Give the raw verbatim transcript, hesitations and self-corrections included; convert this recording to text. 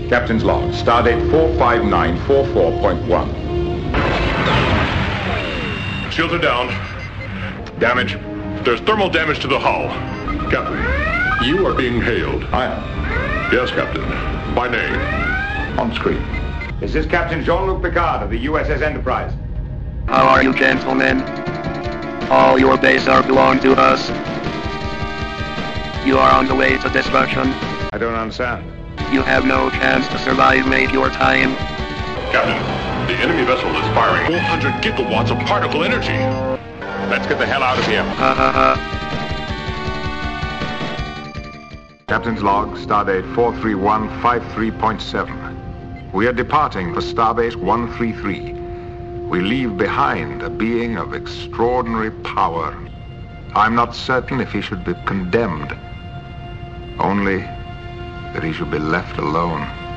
Captain's log, stardate four five nine four four point one. Shields are down. Damage. There's thermal damage to the hull. Captain, you are being hailed. I am. Yes, Captain. By name. On screen. This is Captain Jean-Luc Picard of the U S S Enterprise. How are you, gentlemen? All your bases are belong to us. You are on the way to destruction. I don't understand. You have no chance to survive, mate, your time. Captain, the enemy vessel is firing four hundred gigawatts of particle energy. Let's get the hell out of here. Ha ha ha. Captain's log, stardate four three one five three point seven. We are departing for Starbase one three three. We leave behind a being of extraordinary power. I'm not certain if he should be condemned, only that he should be left alone.